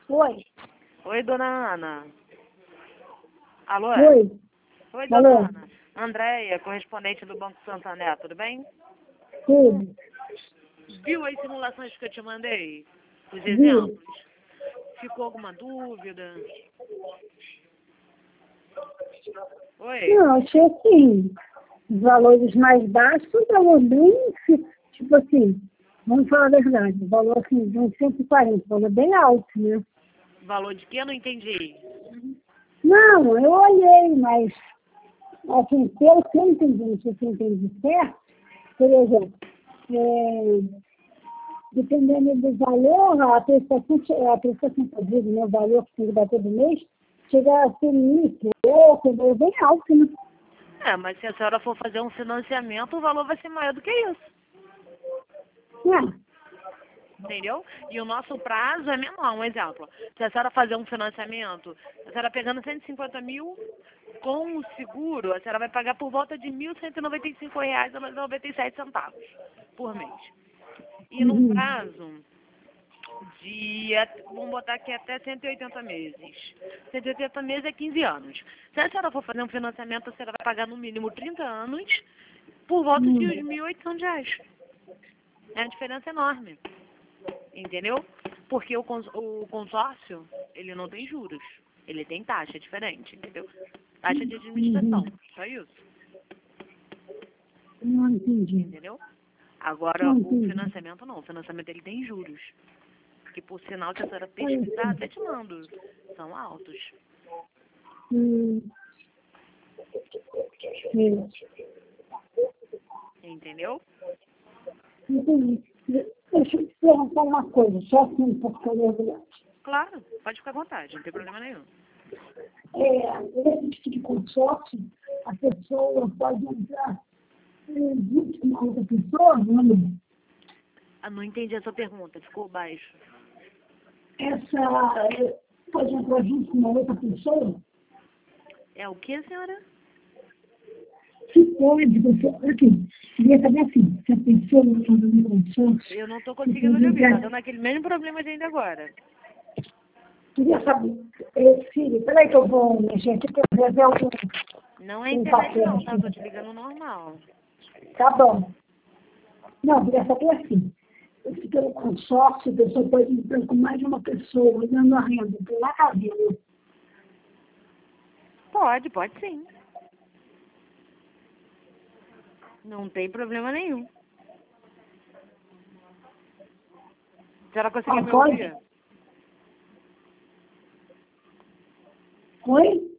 Oi. Oi, dona Ana. Alô? Oi. Oi, dona Alô. Ana. Andréia, correspondente do Banco Santander, tudo bem? Tudo. Viu as simulações que eu te mandei? Os Vi. exemplos? Ficou alguma dúvida? Oi? Não, achei assim, os valores mais baixos, um valor bem, tipo assim, vamos falar a verdade, o valor assim, de uns 140, valor bem alto, né? Valor de quê? Eu não entendi. Não, eu olhei, mas, assim, pelo que eu entendi, não sei se eu entendi certo, por exemplo, dependendo do valor, a prestação que eu digo, né, o valor que tem que bater do mês, chega a ser mil e pouco, valor bem alto, né? É, mas se a senhora for fazer um financiamento, o valor vai ser maior do que isso. É. Entendeu? E o nosso prazo é menor. Um exemplo. Se a senhora fazer um financiamento, a senhora pegando 150 mil com o seguro, a senhora vai pagar por volta de R$ 1.195,97 por mês. E num Uhum. prazo de, vamos botar aqui até 180 meses. 180 meses é 15 anos. Se a senhora for fazer um financiamento, a senhora vai pagar no mínimo 30 anos por volta de uns Hum. R$ 1.800. É uma diferença enorme. Entendeu? Porque o consórcio, ele não tem juros. Ele tem taxa diferente, entendeu? Taxa de administração. Uhum. Só isso. Não entendi. Entendeu? Agora, Não o entendi. financiamento não. O financiamento, ele tem juros. Que, por sinal, se a senhora Olha pesquisar, aqui. até te mando. São altos. Hum. Entendeu? Entendi. Deixa eu te perguntar uma coisa, só assim, por favor. Claro. Pode ficar à vontade. Não tem problema nenhum. Nesse tipo de consórcio, a pessoa pode entrar junto com uma outra pessoa, não? Ah, não entendi essa pergunta. Ficou baixo. Pode entrar junto com uma outra pessoa? É o que, senhora? Se pode, aqui, queria saber assim, se a pessoa não está no consórcio, Eu não estou se conseguindo pode lhe ouvir. Tá entrar. dando aquele mesmo problema de ainda agora. Queria saber, filho, peraí que eu vou mexer aqui, porque eu ver Não é um internet papel não, tá? Eu tô aqui. te ligando normal. Tá bom. Não, queria saber assim, se pelo consórcio, a pessoa pode entrar com mais de uma pessoa, dando a renda, tem nada a ver, né? Pode sim. Não tem problema nenhum. A senhora conseguiu me Pode? ouvir? Oi?